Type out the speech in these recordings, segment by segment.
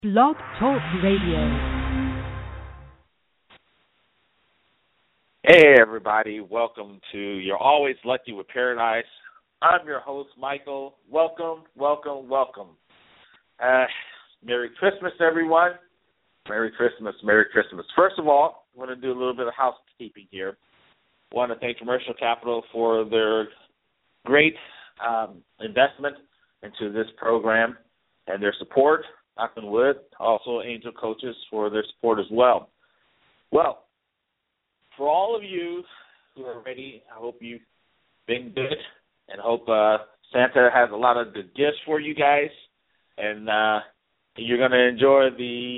Blog Talk Radio. Hey everybody, welcome to You're Always Lucky with Paradise. I'm your host, Michael. Welcome, welcome, welcome. Merry Christmas, everyone. Merry Christmas, Merry Christmas. First of all, I want to do a little bit of housekeeping here. I want to thank Commercial Capital for their great investment into this program and their support. Knock on wood. Also, Angel Coaches for their support as well. Well, for all of you who are ready, I hope you've been good and hope Santa has a lot of good gifts for you guys. And you're going to enjoy the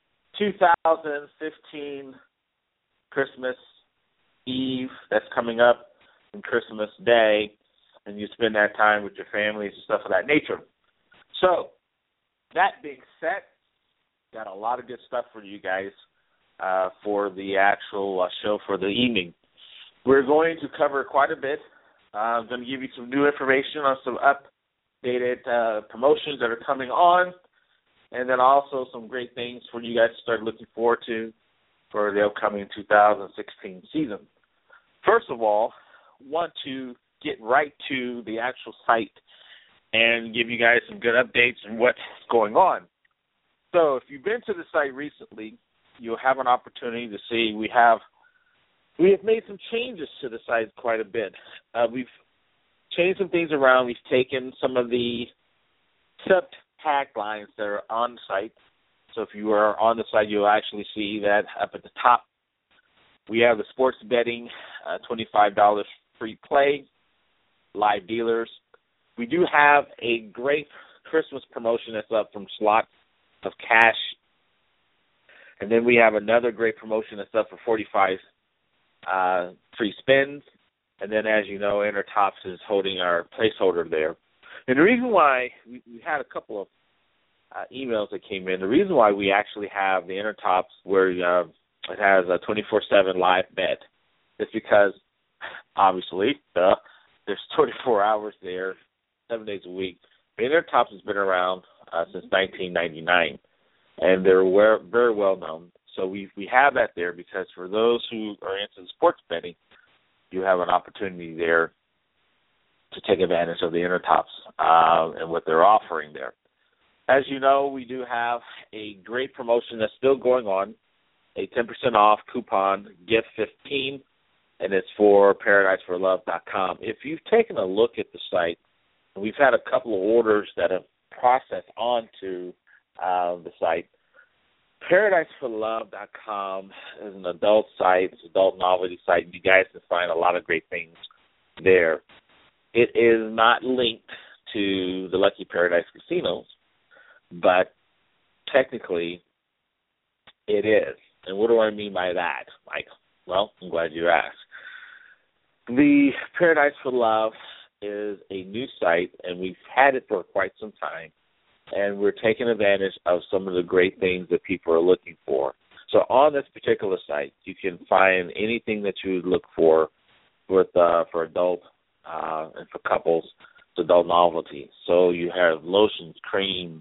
2015 Christmas Eve that's coming up and Christmas Day, and you spend that time with your families and stuff of that nature. So, that being said, got a lot of good stuff for you guys for the actual show for the evening. We're going to cover quite a bit. I'm going to give you some new information on some updated promotions that are coming on, and then also some great things for you guys to start looking forward to for the upcoming 2016 season. First of all, want to get right to the actual site and give you guys some good updates on what's going on. So if you've been to the site recently, you'll have an opportunity to see we have made some changes to the site quite a bit. We've changed some things around. We've taken some of the sub-taglines that are on the site. So if you are on the site, you'll actually see that up at the top. We have the sports betting, $25 free play, live dealers. We do have a great Christmas promotion that's up from Slots of Cash. And then we have another great promotion that's up for 45 free spins. And then, as you know, Intertops is holding our placeholder there. And the reason why we had a couple of emails that came in, the reason why we actually have the Intertops where it has a 24/7 live bet is because, obviously, there's 24 hours there, 7 days a week. The Intertops has been around since 1999, and they're very well known. So we have that there because for those who are into sports betting, you have an opportunity there to take advantage of the Intertops and what they're offering there. As you know, we do have a great promotion that's still going on, a 10% off coupon, Gift 15, and it's for ParadiseForLove.com. If you've taken a look at the site, we've had a couple of orders that have processed onto the site. ParadiseForLove.com is an adult site. It's an adult novelty site. You guys can find a lot of great things there. It is not linked to the Lucky Paradise Casinos, but technically it is. And what do I mean by that, Mike? Well, I'm glad you asked. The Paradise for Love is a new site, and we've had it for quite some time, and we're taking advantage of some of the great things that people are looking for. So on this particular site, you can find anything that you would look for with for adult and for couples, it's adult novelty. So you have lotions, creams,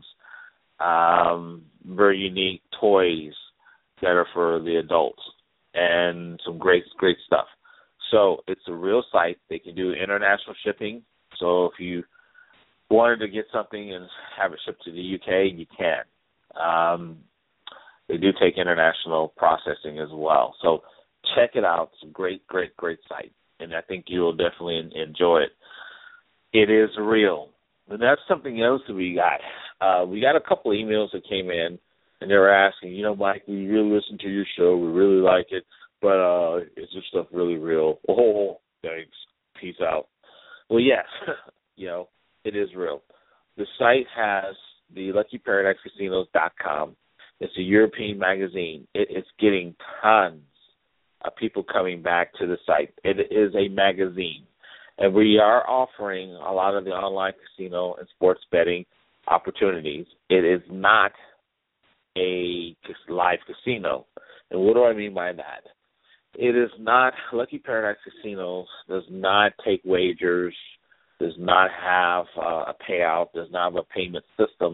very unique toys that are for the adults, and some great stuff. So it's a real site. They can do international shipping. So if you wanted to get something and have it shipped to the UK, you can. They do take international processing as well. So check it out. It's a great site, and I think you will definitely enjoy it. It is real. And that's something else that we got. We got a couple of emails that came in, and they were asking, Mike, we really listen to your show. We really like it. But is this stuff really real? Oh, thanks. Peace out. Well, yes, it is real. The site has the LuckyParadiseCasinos.com. It's a European magazine. It is getting tons of people coming back to the site. It is a magazine. And we are offering a lot of the online casino and sports betting opportunities. It is not a live casino. And what do I mean by that? It is not, Lucky Paradise Casinos does not take wagers, does not have a payout, does not have a payment system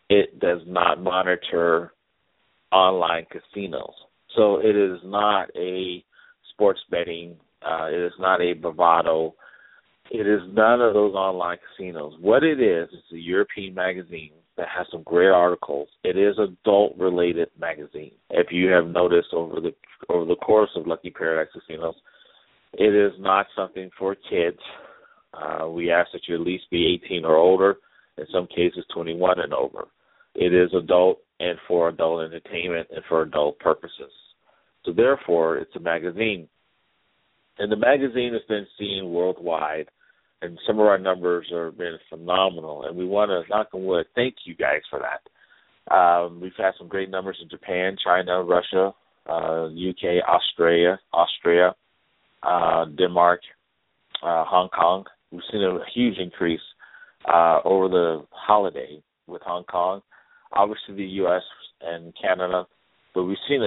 it does not monitor online casinos. So it is not a sports betting. It is not a Bravado. It is none of those online casinos. What it is, it's a European magazine that has some great articles. It is adult-related magazine. If you have noticed over the course of Lucky Paradise Casinos, it is not something for kids. We ask that you at least be 18 or older, in some cases 21 and over. It is adult and for adult entertainment and for adult purposes. So therefore, it's a magazine. And the magazine has been seen worldwide, and some of our numbers have been phenomenal. And we want to, knock on wood, thank you guys for that. We've had some great numbers in Japan, China, Russia, UK, Austria, Denmark, Hong Kong. We've seen a huge increase over the holiday with Hong Kong, obviously the U.S. and Canada, but we've seen a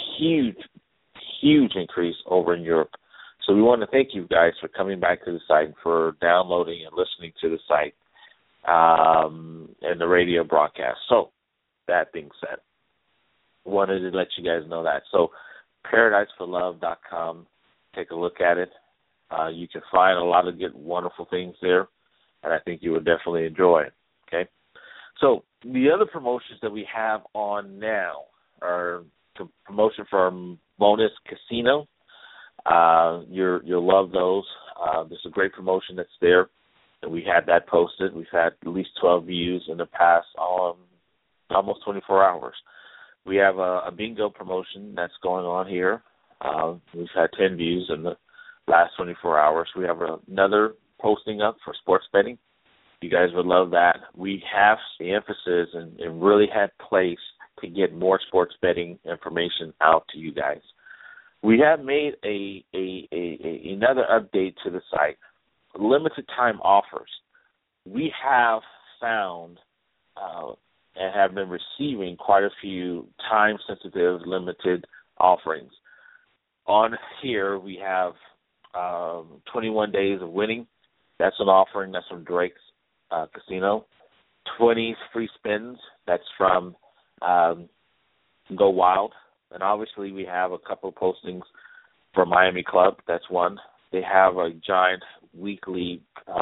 huge increase over in Europe. So we want to thank you guys for coming back to the site and for downloading and listening to the site and the radio broadcast. So that being said, wanted to let you guys know that. So ParadiseForLove.com, take a look at it. You can find a lot of good, wonderful things there, and I think you would definitely enjoy it, okay? So the other promotions that we have on now are the promotion from Bonus Casino. You'll love those. There's a great promotion that's there, and we had that posted. We've had at least 12 views in the past almost 24 hours. We have a bingo promotion that's going on here. We've had 10 views in the last 24 hours. We have another posting up for sports betting. You guys would love that. We have the emphasis and really had place to get more sports betting information out to you guys. We have made another update to the site, limited time offers. We have found and have been receiving quite a few time-sensitive limited offerings. On here, we have 21 days of winning. That's an offering. That's from Drake's Casino. 20 free spins. That's from Go Wild. And obviously we have a couple of postings for Miami Club. That's one. They have a giant weekly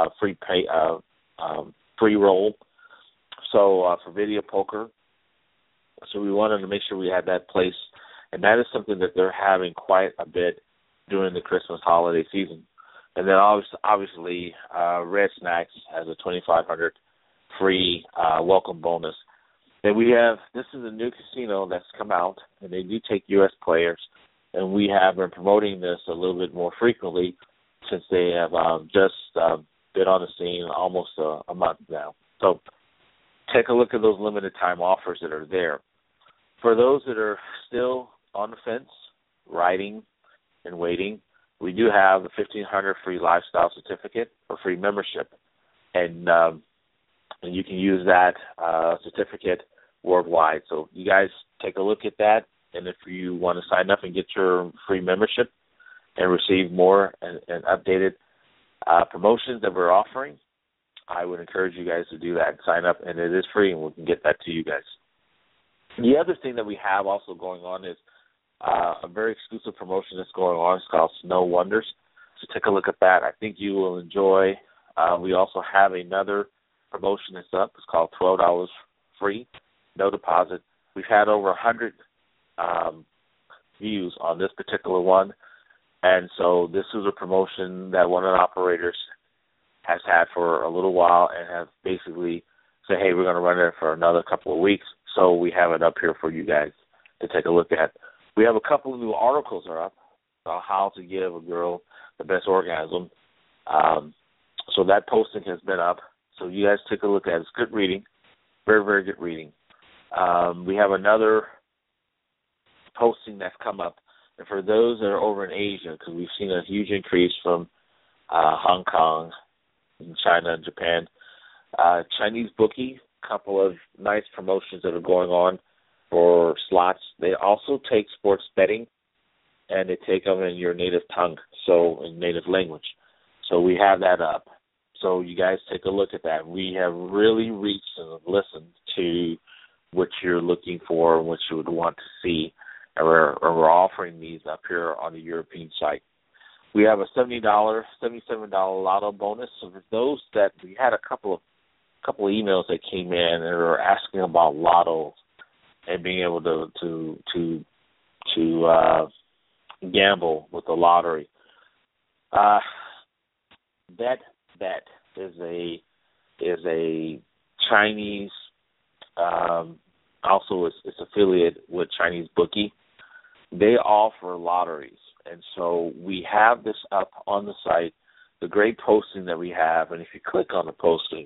free roll. So for video poker. So we wanted to make sure we had that place. And that is something that they're having quite a bit during the Christmas holiday season. And then obviously Red Snacks has a $2,500 free welcome bonus. And we have, this is a new casino that's come out, and they do take U.S. players, and we have been promoting this a little bit more frequently since they have just been on the scene almost a month now. So take a look at those limited time offers that are there. For those that are still on the fence, riding and waiting, we do have the $1,500 free lifestyle certificate or free membership, and you can use that certificate worldwide. So you guys take a look at that, and if you want to sign up and get your free membership and receive more and updated promotions that we're offering, I would encourage you guys to do that. Sign up, and it is free, and we can get that to you guys. The other thing that we have also going on is a very exclusive promotion that's going on. It's called Snow Wonders. So take a look at that. I think you will enjoy. We also have another promotion that's up. It's called $12 free, no deposit. We've had over 100 views on this particular one, and so this is a promotion that one of the operators has had for a little while and have basically said, hey, we're going to run it for another couple of weeks, so we have it up here for you guys to take a look at. We have a couple of new articles are up on how to give a girl the best orgasm. So that posting has been up. So you guys take a look at it. It's good reading, very, very good reading. We have another posting that's come up. And for those that are over in Asia, because we've seen a huge increase from Hong Kong, and China, and Japan, Chinese bookie, couple of nice promotions that are going on for slots. They also take sports betting, and they take them in your native tongue, so in native language. So we have that up. So you guys take a look at that. We have really reached and listened to what you're looking for and what you would want to see, and we're offering these up here on the European site. We have a $77 lotto bonus. So for those that we had a couple of emails that came in and were asking about lotto and being able to gamble with the lottery. Bet is a Chinese, also it's affiliate with Chinese Bookie. They offer lotteries, and so we have this up on the site, the great posting that we have, and if you click on the posting,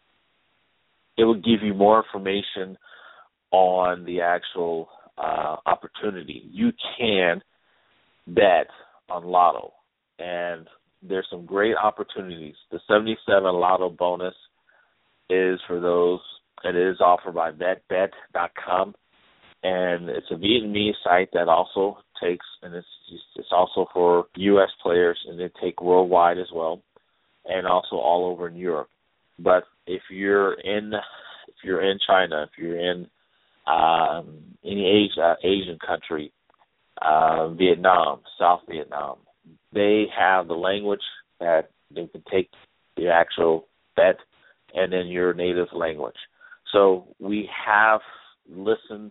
it will give you more information on the actual opportunity. You can bet on lotto, and there's some great opportunities. The 77 lotto bonus is for those. It is offered by betbet.com, and it's a Vietnamese site that also takes, and it's also for U.S. players, and they take worldwide as well, and also all over in Europe. But if you're in China, if you're in any Asian country, Vietnam, South Vietnam, they have the language that they can take the actual bet and then your native language. So we have listened,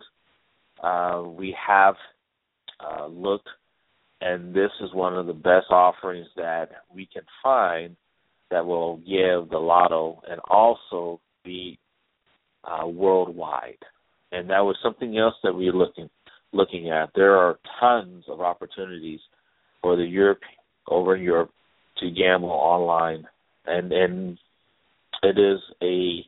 we have looked, and this is one of the best offerings that we can find that will give the lotto and also be worldwide. And that was something else that we're looking at. There are tons of opportunities for the over in Europe to gamble online, and it is a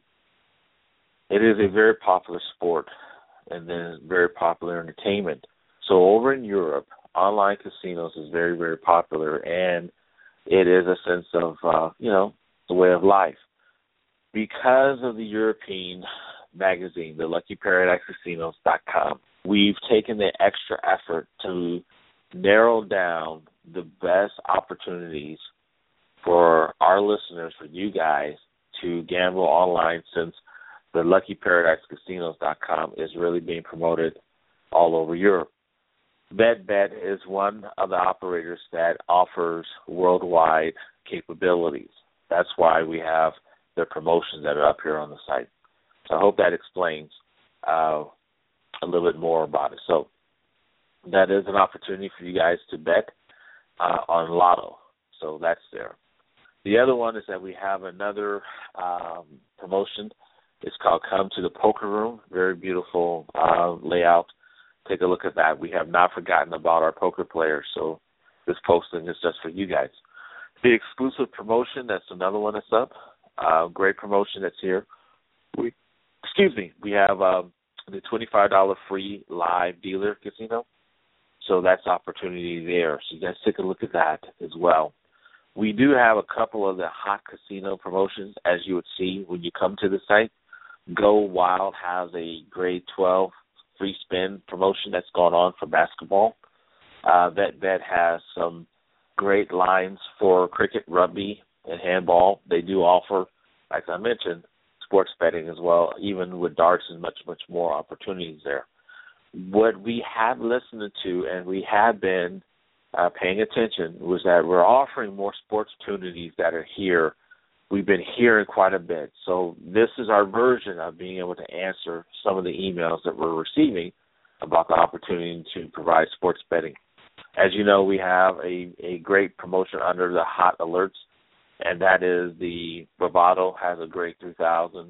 very popular sport and then very popular entertainment. So over in Europe, online casinos is very, very popular, and it is a sense of the way of life. Because of the European magazine, the LuckyParadise.Casinos.com, we've taken the extra effort to narrow down the best opportunities for our listeners, for you guys, to gamble online, since the LuckyParadiseCasinos.com is really being promoted all over Europe. BetBet is one of the operators that offers worldwide capabilities. That's why we have their promotions that are up here on the site. So I hope that explains a little bit more about it. So that is an opportunity for you guys to bet on lotto. So that's there. The other one is that we have another promotion. It's called Come to the Poker Room. Very beautiful layout. Take a look at that. We have not forgotten about our poker players, so this posting is just for you guys. The exclusive promotion, that's another one that's up. Great promotion that's here. We have the $25 free live dealer casino. So that's opportunity there. So you guys take a look at that as well. We do have a couple of the hot casino promotions, as you would see when you come to the site. Go Wild has a grade 12 free spin promotion that's going on for basketball. Bet has some great lines for cricket, rugby, and handball. They do offer, like I mentioned, sports betting as well. Even with darts and much, much more opportunities there. What we have listened to and we have been paying attention was that we're offering more sports opportunities that are here. We've been hearing quite a bit. So this is our version of being able to answer some of the emails that we're receiving about the opportunity to provide sports betting. As you know, we have a great promotion under the hot alerts, and that is the Bravado has a great $3,000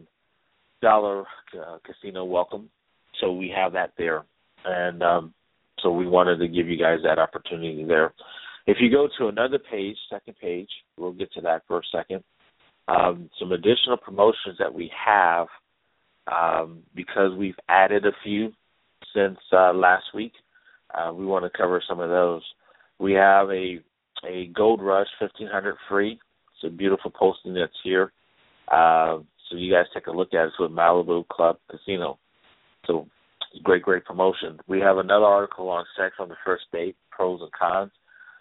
casino welcome. So we have that there. And so we wanted to give you guys that opportunity there. If you go to another page, second page, we'll get to that for a second. Some additional promotions that we have, because we've added a few since last week, we want to cover some of those. We have a Gold Rush 1500 free. It's a beautiful posting that's here. So you guys take a look at it. It's with Malibu Club Casino. So great promotion. We have another article on sex on the first date, pros and cons.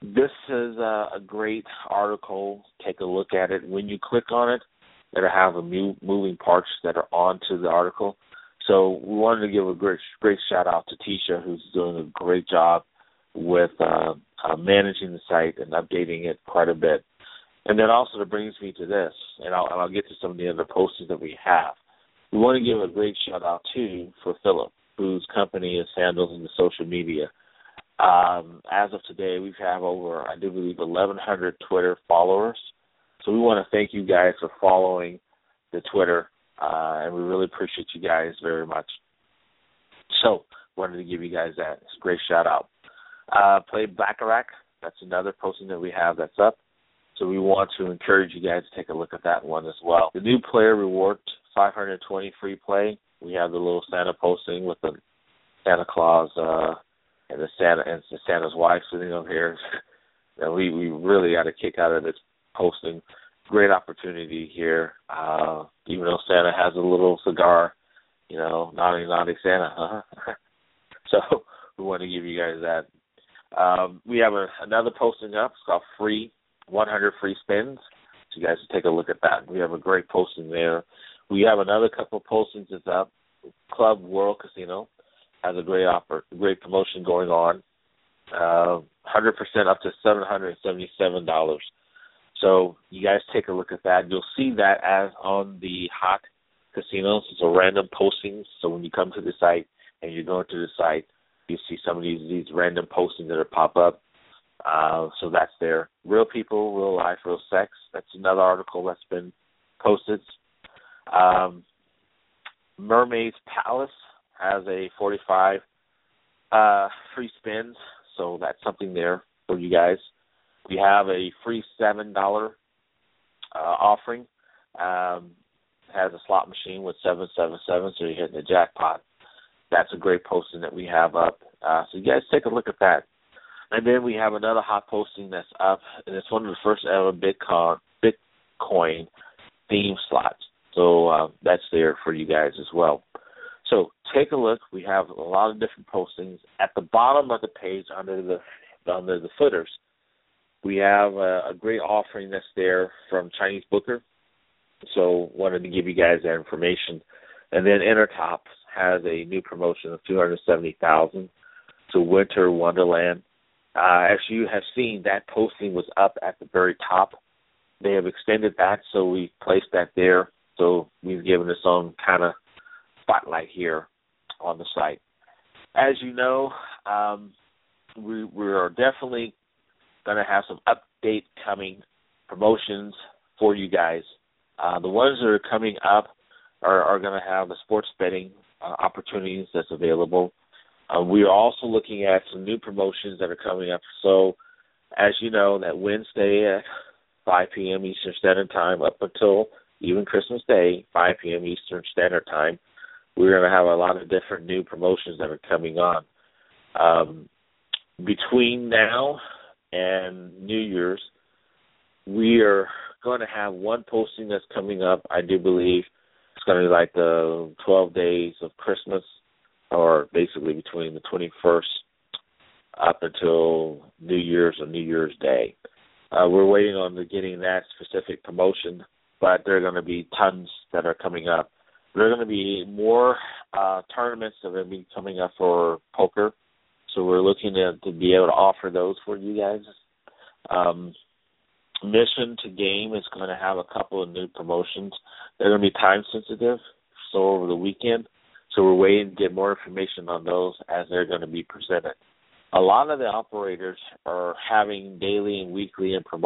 This is a great article. Take a look at it. When you click on it, it'll have a moving parts that are onto the article. So we wanted to give a great shout out to Tisha, who's doing a great job with managing the site and updating it quite a bit. And then also that brings me to this, and I'll get to some of the other postings that we have. We want to give a great shout out too for Philip, whose company is handling the social media. As of today, we have over, I do believe, 1,100 Twitter followers. So we want to thank you guys for following the Twitter, and we really appreciate you guys very much. So wanted to give you guys that. It's a great shout out. Play Baccarat. That's another posting that we have that's up. So we want to encourage you guys to take a look at that one as well. The new player reward, 520 free play. We have the little Santa posting with the Santa Claus and the Santa's wife sitting over here. And we really got a kick out of this posting. Great opportunity here. Even though Santa has a little cigar, naughty Santa. So we want to give you guys that. We have another posting up. It's called Free 100 Free Spins. So you guys can take a look at that. We have a great posting there. We have another couple of postings that's up. Club World Casino has a great promotion going on. 100% up to $777. So you guys take a look at that. You'll see that as on the hot casinos. It's a random postings. So when you come to the site and you're going to the site, you see some of these random postings that pop up. So that's there. Real people, real life, real sex. That's another article that's been posted. Mermaid's Palace has a 45 free spins. So that's something there for you guys. We have a free $7 offering. Has a slot machine with 777, so you're hitting the jackpot. That's a great posting that we have up. So you guys take a look at that. And then we have another hot posting that's up, and it's one of the first ever Bitcoin theme slots. So that's there for you guys as well. So take a look. We have a lot of different postings. At the bottom of the page, under the footers, we have a great offering that's there from Chinese Booker. So wanted to give you guys that information. And then Intertop has a new promotion of $270,000 to Winter Wonderland. As you have seen, that posting was up at the very top. They have extended that, so we placed that there. So we've given its own kind of spotlight here on the site. As you know, we are definitely going to have some update coming promotions for you guys. The ones that are coming up are going to have the sports betting opportunities that's available. We are also looking at some new promotions that are coming up. So, as you know, that Wednesday at 5 p.m. Eastern Standard Time up until even Christmas Day, 5 p.m. Eastern Standard Time, we're going to have a lot of different new promotions that are coming on. Between now and New Year's, we are going to have one posting that's coming up. I do believe it's going to be like the 12 days of Christmas, or basically between the 21st up until New Year's or New Year's Day. We're waiting on getting that specific promotion, but there are going to be tons that are coming up. There are going to be more tournaments that are going to be coming up for poker, so we're looking to be able to offer those for you guys. Mission to Game is going to have a couple of new promotions. They're going to be time sensitive, so over the weekend. So we're waiting to get more information on those as they're going to be presented. A lot of the operators are having daily and weekly and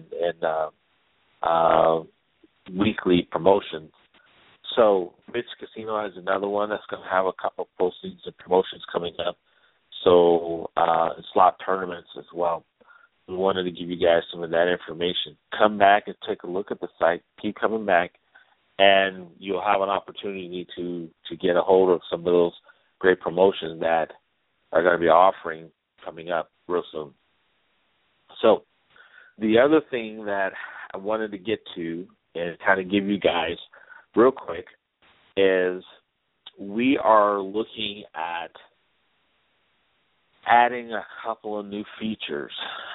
weekly promotions. So Mitch Casino has another one that's going to have a couple postings and promotions coming up. So slot tournaments as well. We wanted to give you guys some of that information. Come back and take a look at the site. Keep coming back, and you'll have an opportunity to get a hold of some of those great promotions that are going to be offering coming up real soon. So the other thing that I wanted to get to and kind of give you guys real quick is we are looking at adding a couple of new features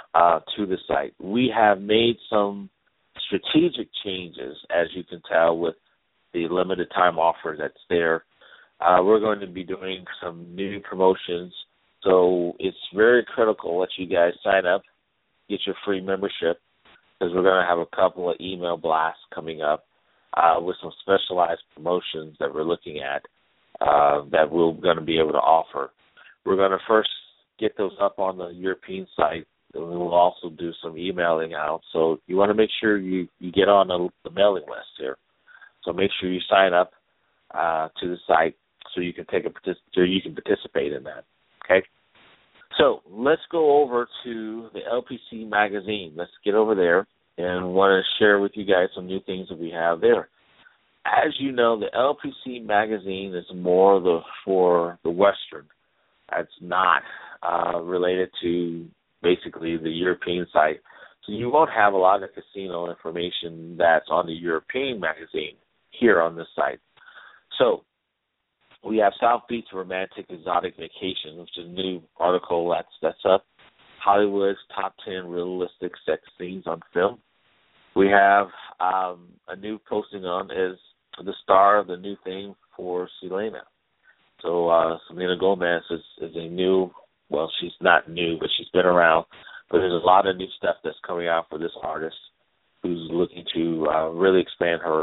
to the site. We have made some strategic changes, as you can tell, with the limited time offer that's there. We're going to be doing some new promotions, so it's very critical that you guys sign up, get your free membership, because we're going to have a couple of email blasts coming up with some specialized promotions that we're looking at that we're going to be able to offer. We're going to first get those up on the European site, and we will also do some emailing out. So you want to make sure you get on the mailing list here. So make sure you sign up to the site so you can participate in that. Okay. So let's go over to the LPC magazine. Let's get over there and want to share with you guys some new things that we have there. As you know, the LPC magazine is more for the Western. It's not related to basically the European site. So you won't have a lot of casino information that's on the European magazine here on this site. So we have South Beach Romantic Exotic Vacation, which is a new article that's up. Hollywood's top 10 realistic sex scenes on film. We have a new posting on is the star of the new thing for Selena. So Selena Gomez is a new, well, she's not new, but she's been around. But there's a lot of new stuff that's coming out for this artist who's looking to really expand her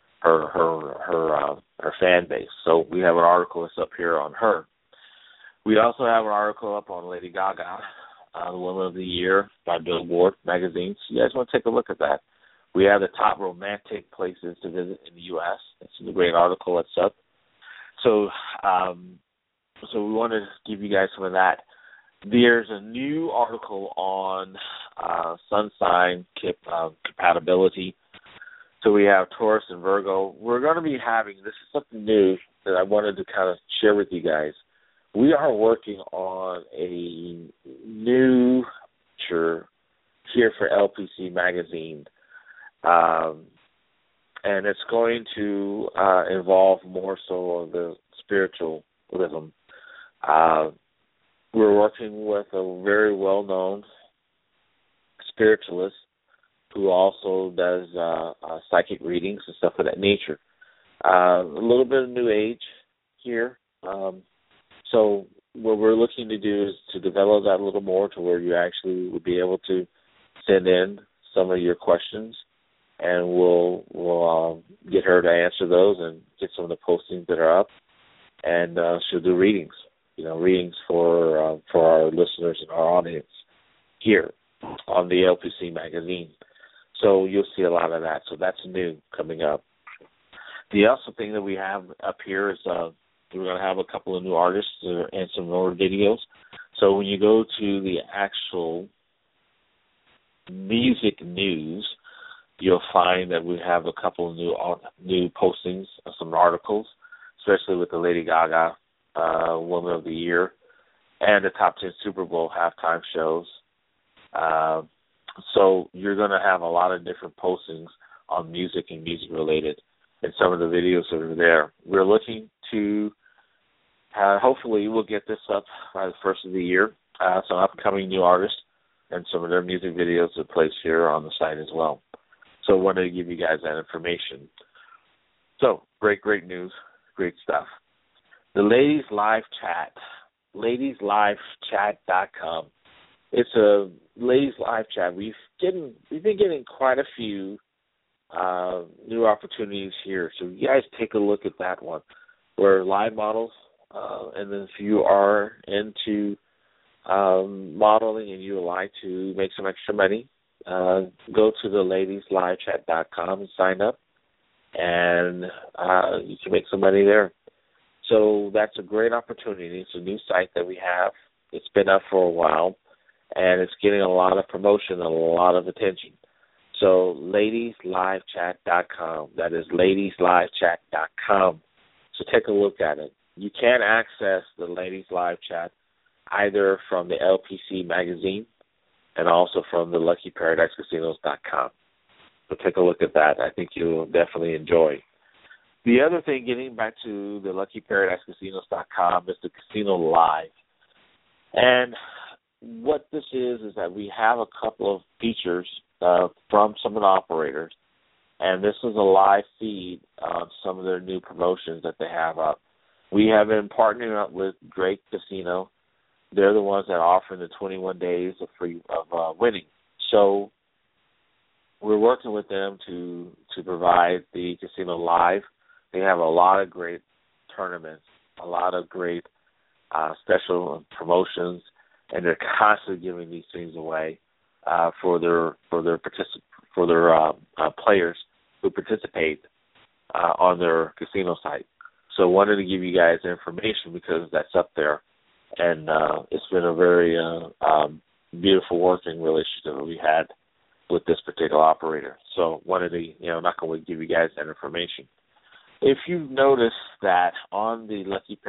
fan base. So we have an article that's up here on her. We also have an article up on Lady Gaga, the Woman of the Year by Billboard magazine. So you guys want to take a look at that. We have the top romantic places to visit in the U.S. It's a great article that's up. So we want to give you guys some of that. There's a new article on sun sign compatibility. So we have Taurus and Virgo. We're going to be having, this is something new that I wanted to kind of share with you guys. We are working on a new picture here for LPC magazine. And it's going to involve more so of the spiritualism. We're working with a very well-known spiritualist who also does psychic readings and stuff of that nature. A little bit of New Age here. So what we're looking to do is to develop that a little more to where you actually will be able to send in some of your questions, and we'll get her to answer those and get some of the postings that are up, and she'll do readings, readings for our listeners and our audience here on the LPC magazine. So you'll see a lot of that. So that's new coming up. The other thing that we have up here is we're going to have a couple of new artists and some more videos. So when you go to the actual music news, you'll find that we have a couple of new postings, some articles, especially with the Lady Gaga Woman of the Year and the top 10 Super Bowl halftime shows. So you're going to have a lot of different postings on music and music-related and some of the videos that are there. We're looking to hopefully we'll get this up by the first of the year, some upcoming new artists and some of their music videos are placed here on the site as well. So I wanted to give you guys that information. So great news, great stuff. The Ladies Live Chat, ladieslivechat.com. It's a Ladies Live Chat. We've been getting quite a few new opportunities here. So you guys take a look at that one. We're live models, and then if you are into modeling and you would like to make some extra money, go to the ladieslivechat.com and sign up, and you can make some money there. So that's a great opportunity. It's a new site that we have. It's been up for a while, and it's getting a lot of promotion and a lot of attention. So ladieslivechat.com. That is ladieslivechat.com. So take a look at it. You can access the Ladies Live Chat either from the LPC magazine and also from the LuckyParadiseCasinos.com. So take a look at that. I think you'll definitely enjoy. The other thing, getting back to the LuckyParadiseCasinos.com, is the Casino Live. And what this is that we have a couple of features from some of the operators, and this is a live feed on some of their new promotions that they have up. We have been partnering up with Drake Casino. They're the ones that are offering the 21 days of free winning. So we're working with them to provide the casino live. They have a lot of great tournaments, a lot of great special promotions, and they're constantly giving these things away for their players who participate on their casino site. So wanted to give you guys information because that's up there, and it's been a very beautiful working relationship that we had with this particular operator. So wanted to, not going to give you guys that information. If you've noticed that on the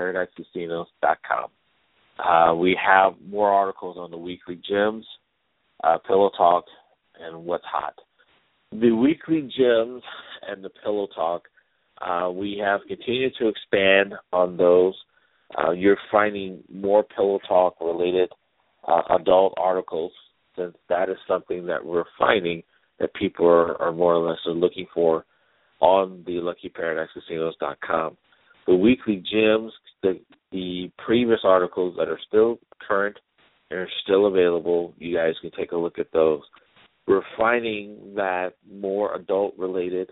LuckyParadiseCasinos.com, we have more articles on the weekly gyms, Pillow Talk, and What's Hot. The weekly gyms and the Pillow Talk, we have continued to expand on those. You're finding more Pillow Talk related adult articles, since that is something that we're finding that people are more or less looking for on the LuckyParadiseCasinos.com. The weekly gyms, the previous articles that are still current and are still available, you guys can take a look at those. We're finding that more adult-related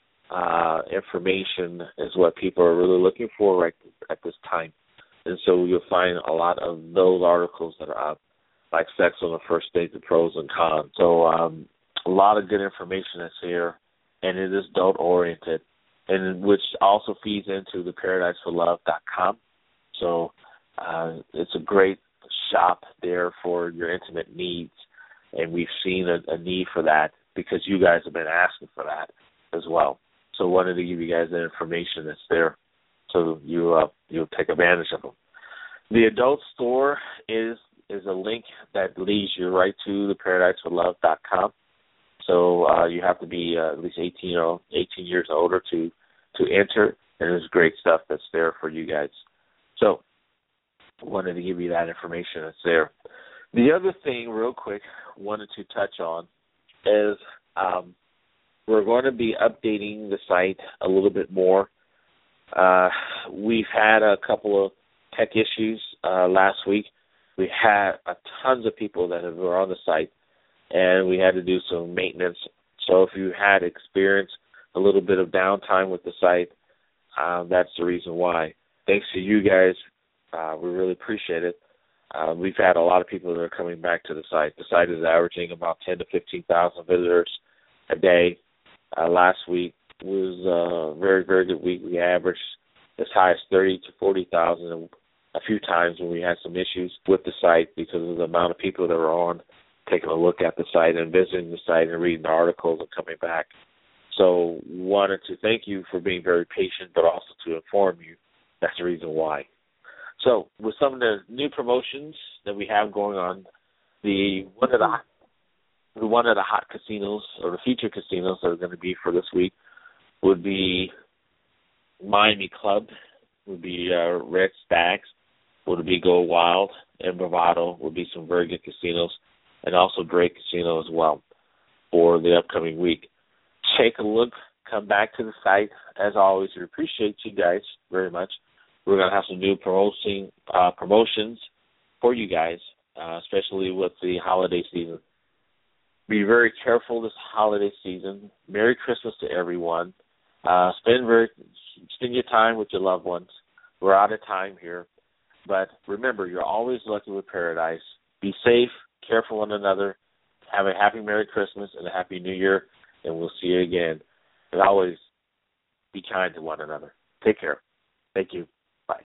information is what people are really looking for right at this time. And so you'll find a lot of those articles that are up, like Sex on the First Date, the pros and cons. So a lot of good information that's here, and it is adult-oriented, and which also feeds into the ParadiseForLove.com. So it's a great shop there for your intimate needs, and we've seen a need for that because you guys have been asking for that as well. So wanted to give you guys the information that's there so you'll take advantage of them. The adult store is a link that leads you right to the ParadiseForLove.com. So you have to be at least 18 years older to enter, and there's great stuff that's there for you guys. So wanted to give you that information that's there. The other thing, real quick, wanted to touch on is we're going to be updating the site a little bit more. We've had a couple of tech issues last week. We had tons of people that were on the site, and we had to do some maintenance. So if you had experienced a little bit of downtime with the site, that's the reason why. Thanks to you guys. We really appreciate it. We've had a lot of people that are coming back to the site. The site is averaging about 10,000 to 15,000 visitors a day. Last week was a very, very good week. We averaged as high as 30,000 to 40,000 a few times when we had some issues with the site because of the amount of people that were on, taking a look at the site and visiting the site and reading the articles and coming back. So wanted to thank you for being very patient, but also to inform you that's the reason why. So with some of the new promotions that we have going on, one of the hot casinos or the featured casinos that are going to be for this week would be Miami Club, would be Red Stacks, would be Go Wild, and Bravado would be some very good casinos, and also Drake Casino as well for the upcoming week. Take a look, come back to the site. As always, we appreciate you guys very much. We're going to have some new promotions for you guys, especially with the holiday season. Be very careful this holiday season. Merry Christmas to everyone. Spend your time with your loved ones. We're out of time here. But remember, you're always lucky with Paradise. Be safe, care for one another. Have a happy Merry Christmas and a Happy New Year, and we'll see you again. And always be kind to one another. Take care. Thank you.